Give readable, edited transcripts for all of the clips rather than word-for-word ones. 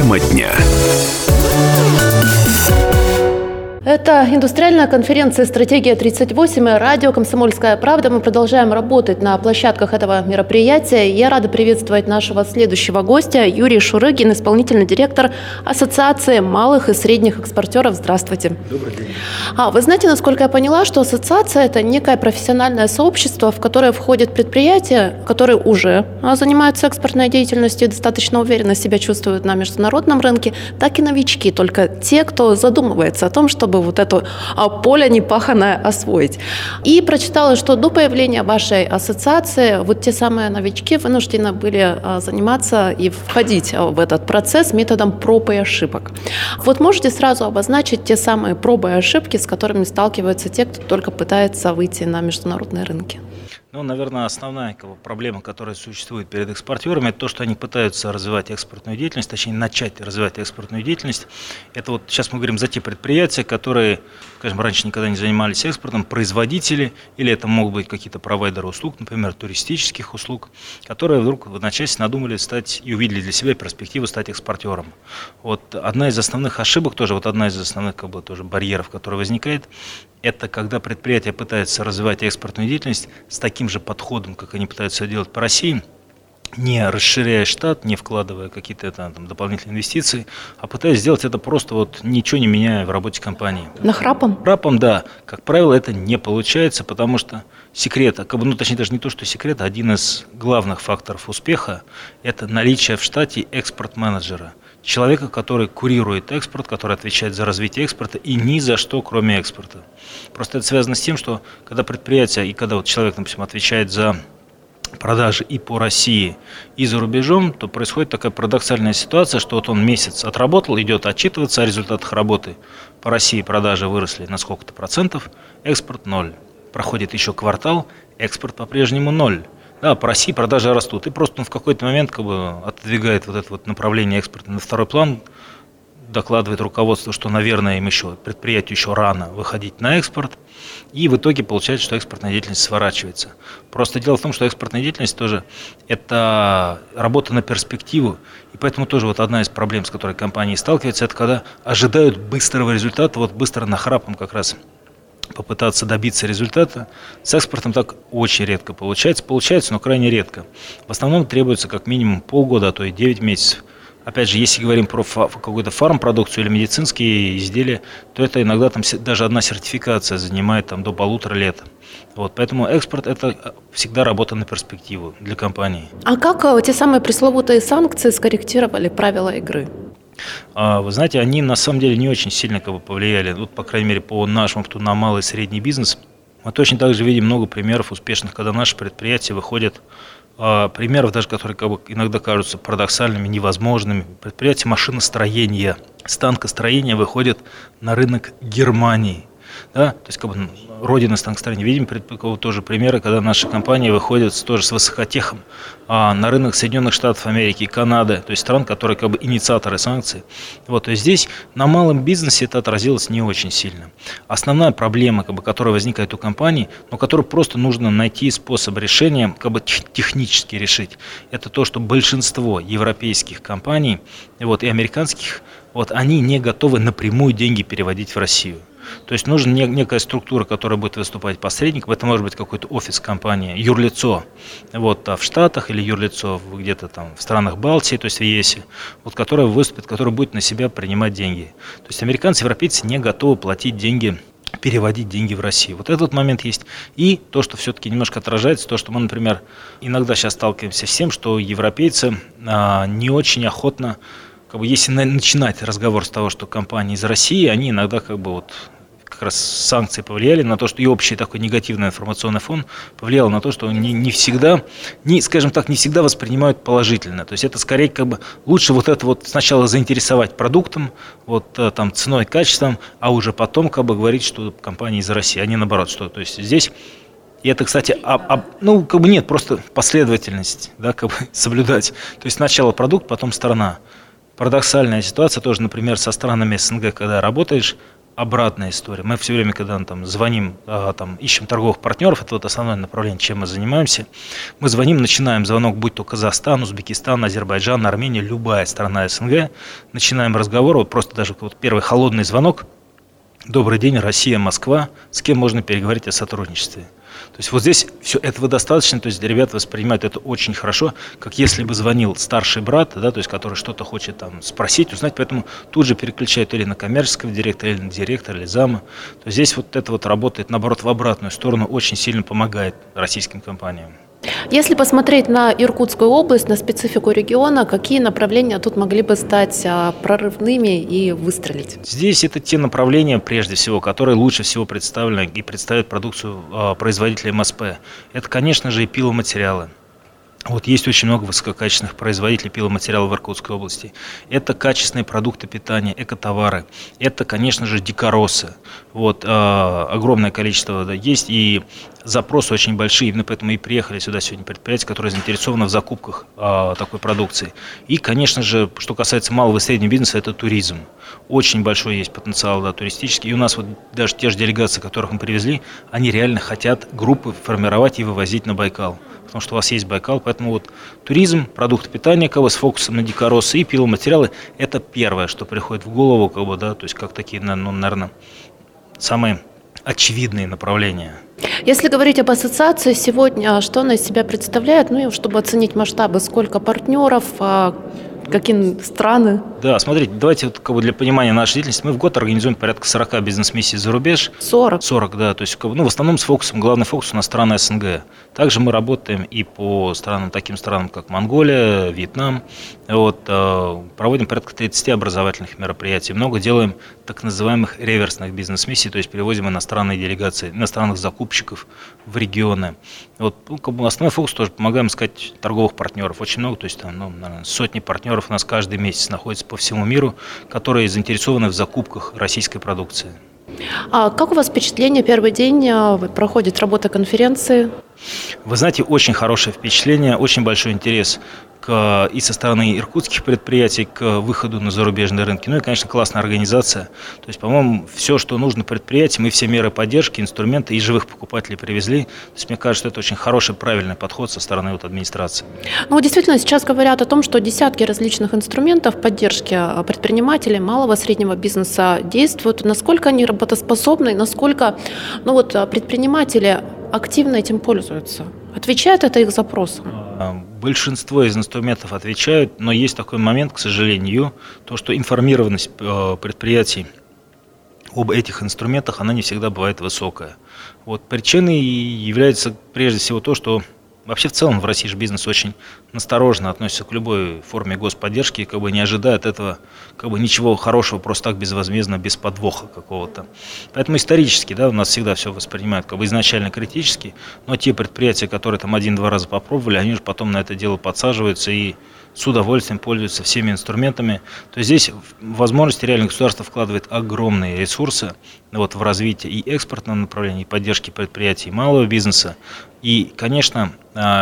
Тема дня. Это индустриальная конференция «Стратегия-38» и радио «Комсомольская правда». Мы продолжаем работать на площадках этого мероприятия. Я рада приветствовать нашего следующего гостя, Юрий Шурыгин, исполнительный директор Ассоциации малых и средних экспортеров. Здравствуйте. Добрый день. Вы знаете, насколько я поняла, что ассоциация – это некое профессиональное сообщество, в которое входят предприятия, которые уже занимаются экспортной деятельностью и достаточно уверенно себя чувствуют на международном рынке, так и новички, только те, кто задумывается о том, чтобы вот это поле непаханое освоить. И прочитала, что до появления вашей ассоциации вот те самые новички вынуждены были заниматься и входить в этот процесс методом проб и ошибок. Вот можете сразу обозначить те самые пробы и ошибки, с которыми сталкиваются те, кто только пытается выйти на международные рынки? Наверное, основная проблема, которая существует перед экспортерами, это то, что они пытаются развивать экспортную деятельность, точнее начать развивать экспортную деятельность. Это вот сейчас мы говорим за те предприятия, которые, скажем, раньше никогда не занимались экспортом, производители, или это могут быть какие-то провайдеры услуг, например, туристических услуг, которые вдруг в одночасье надумали стать и увидели для себя перспективу стать экспортером. Вот одна из основных ошибок, тоже вот одна из основных тоже барьеров, который возникает, это когда предприятие пытается развивать экспортную деятельность с таким же подходом, как они пытаются делать по России, не расширяя штат, не вкладывая какие-то дополнительные инвестиции, а пытаясь сделать это просто ничего не меняя в работе компании. Нахрапом? Нахрапом, да. Как правило, это не получается, потому что секрет, точнее даже не то, что секрет, а один из главных факторов успеха – это наличие в штате экспорт-менеджера. Человека, который курирует экспорт, который отвечает за развитие экспорта и ни за что, кроме экспорта. Просто это связано с тем, что когда предприятие и когда человек, допустим, отвечает за продажи и по России, и за рубежом, то происходит такая парадоксальная ситуация, что он месяц отработал, идет отчитываться о результатах работы. По России продажи выросли на сколько-то процентов, экспорт 0. Проходит еще квартал, экспорт по-прежнему 0. Да, по России продажи растут. И просто он в какой-то момент отодвигает это направление экспорта на второй план, докладывает руководству, что, наверное, предприятию еще рано выходить на экспорт. И в итоге получается, что экспортная деятельность сворачивается. Просто дело в том, что экспортная деятельность тоже это работа на перспективу. И поэтому тоже одна из проблем, с которой компании сталкиваются, это когда ожидают быстрого результата, быстро нахрапом как раз попытаться добиться результата. С экспортом так очень редко получается. Получается, но крайне редко. В основном требуется как минимум полгода, а то и 9 месяцев. Опять же, если говорим про какую-то фармпродукцию или медицинские изделия, то это иногда даже одна сертификация занимает до 1,5 лет. Поэтому экспорт – это всегда работа на перспективу для компании. А как те самые пресловутые санкции скорректировали правила игры? Вы знаете, они на самом деле не очень сильно повлияли, по крайней мере, по нашему на малый и средний бизнес. Мы точно так же видим много примеров успешных, когда наши предприятия выходят, примеров даже, которые иногда кажутся парадоксальными, невозможными. Предприятия машиностроения, станкостроения выходят на рынок Германии. Да? То есть родина станкостроения. Видим тоже примеры, когда наши компании выходят тоже с высокотехом на рынок Соединенных Штатов Америки и Канады, то есть стран, которые инициаторы санкций. То есть здесь на малом бизнесе это отразилось не очень сильно. Основная проблема, которая возникает у компаний, но которую просто нужно найти способ решения, технически решить, это то, что большинство европейских компаний и американских, они не готовы напрямую деньги переводить в Россию. То есть нужна некая структура, которая будет выступать посредником. Это может быть какой-то офис компании, юрлицо в Штатах или юрлицо где-то в странах Балтии, то есть в ЕСе, которое выступит, которое будет на себя принимать деньги. То есть американцы, европейцы не готовы платить деньги, переводить деньги в Россию. Этот момент есть. И то, что все-таки немножко отражается, то, что мы, например, иногда сейчас сталкиваемся с тем, что европейцы не очень охотно, если начинать разговор с того, что компании из России, они иногда как раз санкции повлияли на то, что и общий такой негативный информационный фон повлиял на то, что не всегда воспринимают положительно. То есть это скорее лучше сначала заинтересовать продуктом, ценой, качеством, а уже потом говорить, что компания из России, а не наоборот, что. То есть здесь и это, кстати, нет, просто последовательность, соблюдать. То есть сначала продукт, потом страна. Парадоксальная ситуация тоже, например, со странами СНГ, когда работаешь, обратная история. Мы все время, когда там звоним, ищем торговых партнеров, это вот основное направление, чем мы занимаемся. Мы звоним, начинаем звонок, будь то Казахстан, Узбекистан, Азербайджан, Армения, любая страна СНГ. Начинаем разговор, вот просто даже вот первый холодный звонок. Добрый день, Россия, Москва. С кем можно переговорить о сотрудничестве? То есть вот здесь все этого достаточно, то есть ребята воспринимают это очень хорошо, как если бы звонил старший брат, да, то есть который что-то хочет там спросить, узнать, поэтому тут же переключают или на коммерческого директора, или на директора, или зама. То есть здесь вот это вот работает, наоборот, в обратную сторону, очень сильно помогает российским компаниям. Если посмотреть на Иркутскую область, на специфику региона, какие направления тут могли бы стать прорывными и выстрелить? Здесь это те направления, прежде всего, которые лучше всего представлены и представляют продукцию производителей МСП. Это, конечно же, и пиломатериалы. Вот есть очень много высококачественных производителей пиломатериалов в Иркутской области. Это качественные продукты питания, экотовары. Это, конечно же, дикоросы. Вот, огромное количество есть, и запросы очень большие. Именно поэтому и приехали сюда сегодня предприятия, которые заинтересованы в закупках такой продукции. И, конечно же, что касается малого и среднего бизнеса, это туризм. Очень большой есть потенциал, да, туристический. И у нас вот даже те же делегации, которых мы привезли, они реально хотят группы формировать и вывозить на Байкал. Потому что у вас есть Байкал, поэтому вот туризм, продукты питания, с фокусом на дикоросы и пиломатериалы – это первое, что приходит в голову, то есть как такие, наверное, самые очевидные направления. Если говорить об ассоциации сегодня, что она из себя представляет, и чтобы оценить масштабы, сколько партнеров, какие страны? Да, смотрите, давайте для понимания нашей деятельности, мы в год организуем порядка 40 бизнес-миссий за рубеж. 40? 40, да, то есть в основном с фокусом, главный фокус у нас страны СНГ. Также мы работаем и по таким странам, как Монголия, Вьетнам. Проводим порядка 30 образовательных мероприятий. Много делаем так называемых реверсных бизнес-миссий, то есть перевозим иностранные делегации, иностранных закупщиков в регионы. Основной фокус тоже помогаем искать торговых партнеров. Очень много, то есть наверное, сотни партнеров у нас каждый месяц находятся по всему миру, которые заинтересованы в закупках российской продукции. А как у вас впечатление? Первый день проходит работа конференции? Вы знаете, очень хорошее впечатление, очень большой интерес и со стороны иркутских предприятий к выходу на зарубежные рынки. И, конечно, классная организация. То есть, по-моему, все, что нужно предприятиям, и все меры поддержки, инструменты, и живых покупателей привезли. То есть, мне кажется, что это очень хороший, правильный подход со стороны администрации. Действительно, сейчас говорят о том, что десятки различных инструментов поддержки предпринимателей, малого и среднего бизнеса действуют. Насколько они работоспособны, насколько предприниматели активно этим пользуются? Отвечает это их запросам? Большинство из инструментов отвечают, но есть такой момент, к сожалению, то, что информированность предприятий об этих инструментах, она не всегда бывает высокая. Причиной является прежде всего то, что вообще в целом в России же бизнес очень настороженно относится к любой форме господдержки, не ожидая от этого ничего хорошего просто так безвозмездно, без подвоха какого-то. Поэтому исторически, у нас всегда все воспринимают изначально критически, но те предприятия, которые один-два раза попробовали, они уже потом на это дело подсаживаются и с удовольствием пользуются всеми инструментами. То есть здесь возможности реально государство вкладывает огромные ресурсы в развитие и экспортного направления, и поддержки предприятий, и малого бизнеса. И, конечно,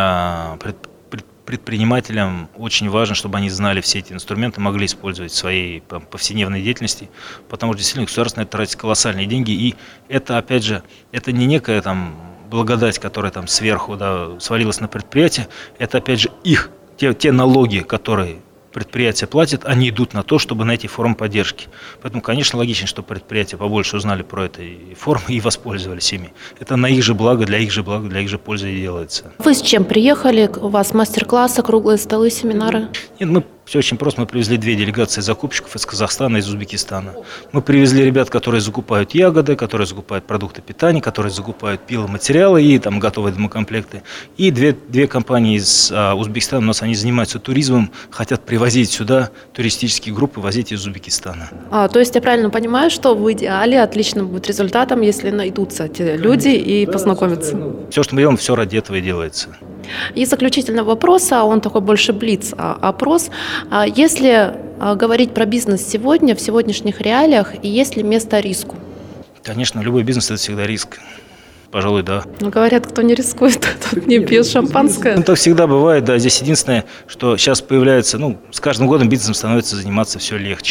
предпринимателям очень важно, чтобы они знали все эти инструменты, могли использовать в своей повседневной деятельности, потому что действительно государство на это тратит колоссальные деньги. И это, опять же, это не некая благодать, которая сверху свалилась на предприятие, это, опять же, те налоги, которые предприятия платят, они идут на то, чтобы найти формы поддержки. Поэтому, конечно, логично, что предприятия побольше узнали про эти формы и воспользовались ими. Это на их же благо, для их же пользы и делается. Вы с чем приехали? У вас мастер-классы, круглые столы, семинары? Нет, все очень просто. Мы привезли 2 делегации закупщиков из Казахстана и из Узбекистана. Мы привезли ребят, которые закупают ягоды, которые закупают продукты питания, которые закупают пиломатериалы и готовые домокомплекты. И две компании из Узбекистана, у нас они занимаются туризмом, хотят привозить сюда туристические группы, возить из Узбекистана. То есть я правильно понимаю, что в идеале отличным будет результатом, если найдутся те люди и познакомятся? Все, что мы делаем, все ради этого и делается. И заключительный вопрос, он такой больше блиц-опрос. Если говорить про бизнес сегодня, в сегодняшних реалиях, и есть ли место риску? Конечно, любой бизнес – это всегда риск. Пожалуй, да. Говорят, кто не рискует, тот не пьет шампанское. Так всегда бывает, да. Здесь единственное, что сейчас появляется, с каждым годом бизнесом становится заниматься все легче.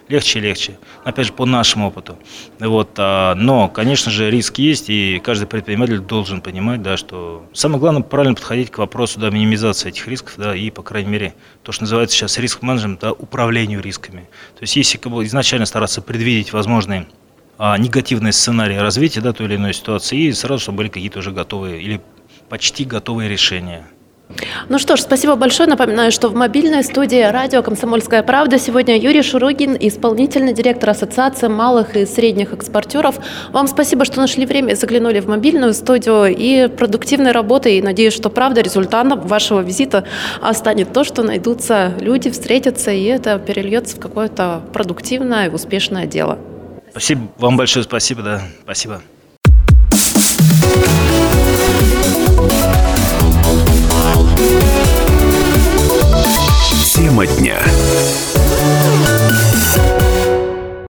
легче и легче. Опять же, по нашему опыту. Но, конечно же, риск есть, и каждый предприниматель должен понимать, да, что самое главное правильно подходить к вопросу, да, минимизации этих рисков, да, и, по крайней мере, то, что называется сейчас риск-менеджмент, да, управлению рисками. То есть, если изначально стараться предвидеть возможные негативные сценарии развития, да, той или иной ситуации, и сразу, чтобы были какие-то уже готовые или почти готовые решения. Ну что ж, спасибо большое. Напоминаю, что в мобильной студии радио «Комсомольская правда» сегодня Юрий Шуругин, исполнительный директор Ассоциации малых и средних экспортеров. Вам спасибо, что нашли время и заглянули в мобильную студию. И продуктивной работы. И надеюсь, что правда результатом вашего визита станет то, что найдутся люди, встретятся, и это перельется в какое-то продуктивное и успешное дело. Спасибо. Вам большое спасибо, да. Спасибо. Тема дня.